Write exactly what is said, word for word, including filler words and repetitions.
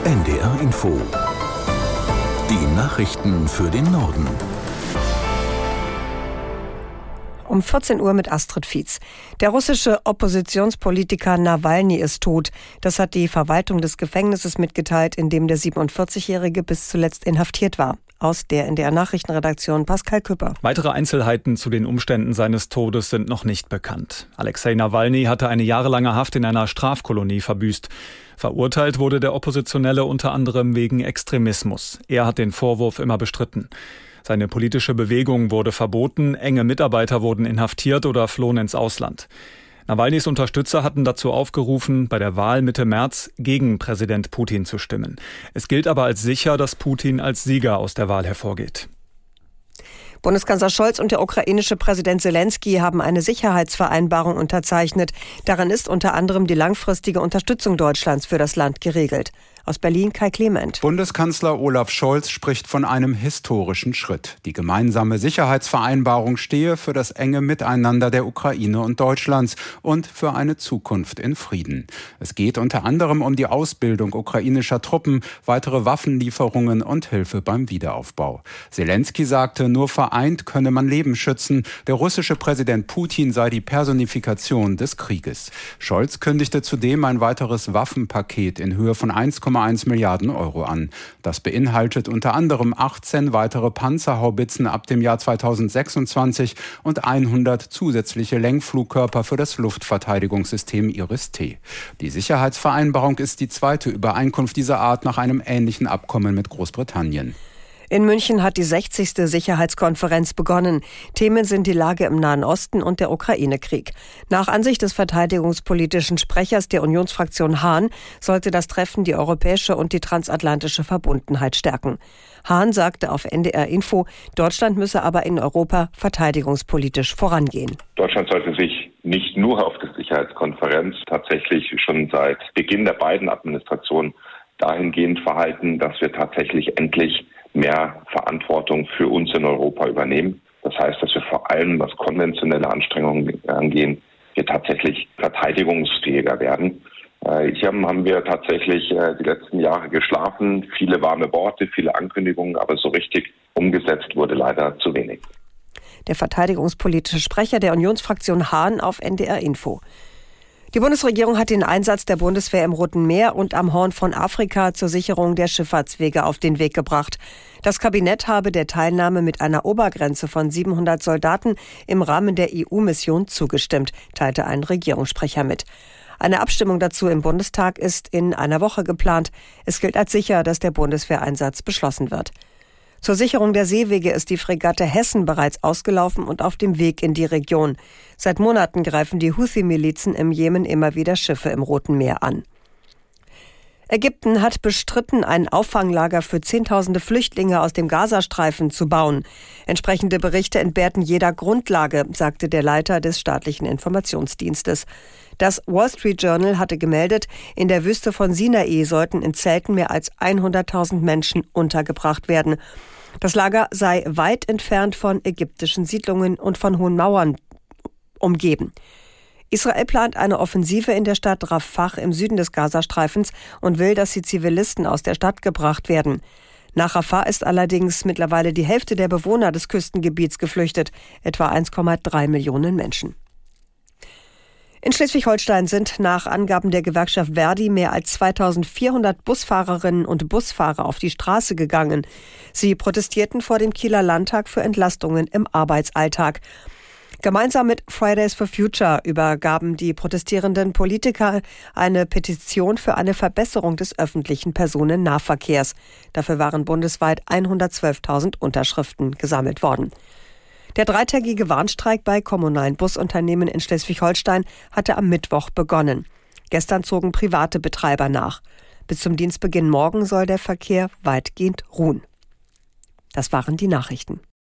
N D R Info. Die Nachrichten für den Norden. Um vierzehn Uhr mit Astrid Fietz. Der russische Oppositionspolitiker Nawalny ist tot. Das hat die Verwaltung des Gefängnisses mitgeteilt, in dem der siebenundvierzigjährige bis zuletzt inhaftiert war. Aus der N D R-Nachrichtenredaktion Pascal Küpper. Weitere Einzelheiten zu den Umständen seines Todes sind noch nicht bekannt. Alexei Nawalny hatte eine jahrelange Haft in einer Strafkolonie verbüßt. Verurteilt wurde der Oppositionelle unter anderem wegen Extremismus. Er hat den Vorwurf immer bestritten. Seine politische Bewegung wurde verboten, enge Mitarbeiter wurden inhaftiert oder flohen ins Ausland. Nawalnys Unterstützer hatten dazu aufgerufen, bei der Wahl Mitte März gegen Präsident Putin zu stimmen. Es gilt aber als sicher, dass Putin als Sieger aus der Wahl hervorgeht. Bundeskanzler Scholz und der ukrainische Präsident Selensky haben eine Sicherheitsvereinbarung unterzeichnet. Darin ist unter anderem die langfristige Unterstützung Deutschlands für das Land geregelt. Aus Berlin Kai Clement. Bundeskanzler Olaf Scholz spricht von einem historischen Schritt. Die gemeinsame Sicherheitsvereinbarung stehe für das enge Miteinander der Ukraine und Deutschlands und für eine Zukunft in Frieden. Es geht unter anderem um die Ausbildung ukrainischer Truppen, weitere Waffenlieferungen und Hilfe beim Wiederaufbau. Selensky sagte, nur vereint könne man Leben schützen. Der russische Präsident Putin sei die Personifikation des Krieges. Scholz kündigte zudem ein weiteres Waffenpaket in Höhe von eins Komma eins Milliarden Euro an. Das beinhaltet unter anderem achtzehn weitere Panzerhaubitzen ab dem Jahr zweitausendsechsundzwanzig und hundert zusätzliche Lenkflugkörper für das Luftverteidigungssystem Iris-T. Die Sicherheitsvereinbarung ist die zweite Übereinkunft dieser Art nach einem ähnlichen Abkommen mit Großbritannien. In München hat die sechzigste Sicherheitskonferenz begonnen. Themen sind die Lage im Nahen Osten und der Ukraine-Krieg. Nach Ansicht des verteidigungspolitischen Sprechers der Unionsfraktion Hahn sollte das Treffen die europäische und die transatlantische Verbundenheit stärken. Hahn sagte auf N D R Info, Deutschland müsse aber in Europa verteidigungspolitisch vorangehen. Deutschland sollte sich nicht nur auf die Sicherheitskonferenz tatsächlich schon seit Beginn der beiden Administrationen dahingehend verhalten, dass wir tatsächlich endlich mehr Verantwortung für uns in Europa übernehmen. Das heißt, dass wir vor allem, was konventionelle Anstrengungen angehen, wir tatsächlich verteidigungsfähiger werden. Hier haben wir tatsächlich die letzten Jahre geschlafen, viele warme Worte, viele Ankündigungen, aber so richtig umgesetzt wurde leider zu wenig. Der verteidigungspolitische Sprecher der Unionsfraktion Hahn auf N D R Info. Die Bundesregierung hat den Einsatz der Bundeswehr im Roten Meer und am Horn von Afrika zur Sicherung der Schifffahrtswege auf den Weg gebracht. Das Kabinett habe der Teilnahme mit einer Obergrenze von siebenhundert Soldaten im Rahmen der E U-Mission zugestimmt, teilte ein Regierungssprecher mit. Eine Abstimmung dazu im Bundestag ist in einer Woche geplant. Es gilt als sicher, dass der Bundeswehreinsatz beschlossen wird. Zur Sicherung der Seewege ist die Fregatte Hessen bereits ausgelaufen und auf dem Weg in die Region. Seit Monaten greifen die Houthi-Milizen im Jemen immer wieder Schiffe im Roten Meer an. Ägypten hat bestritten, ein Auffanglager für Zehntausende Flüchtlinge aus dem Gazastreifen zu bauen. Entsprechende Berichte entbehrten jeder Grundlage, sagte der Leiter des staatlichen Informationsdienstes. Das Wall Street Journal hatte gemeldet, in der Wüste von Sinai sollten in Zelten mehr als hunderttausend Menschen untergebracht werden. Das Lager sei weit entfernt von ägyptischen Siedlungen und von hohen Mauern umgeben. Israel plant eine Offensive in der Stadt Rafah im Süden des Gazastreifens und will, dass die Zivilisten aus der Stadt gebracht werden. Nach Rafah ist allerdings mittlerweile die Hälfte der Bewohner des Küstengebiets geflüchtet, etwa eins Komma drei Millionen Menschen. In Schleswig-Holstein sind nach Angaben der Gewerkschaft Verdi mehr als zweitausendvierhundert Busfahrerinnen und Busfahrer auf die Straße gegangen. Sie protestierten vor dem Kieler Landtag für Entlastungen im Arbeitsalltag. Gemeinsam mit Fridays for Future übergaben die protestierenden Politiker eine Petition für eine Verbesserung des öffentlichen Personennahverkehrs. Dafür waren bundesweit hundertzwölftausend Unterschriften gesammelt worden. Der dreitägige Warnstreik bei kommunalen Busunternehmen in Schleswig-Holstein hatte am Mittwoch begonnen. Gestern zogen private Betreiber nach. Bis zum Dienstbeginn morgen soll der Verkehr weitgehend ruhen. Das waren die Nachrichten.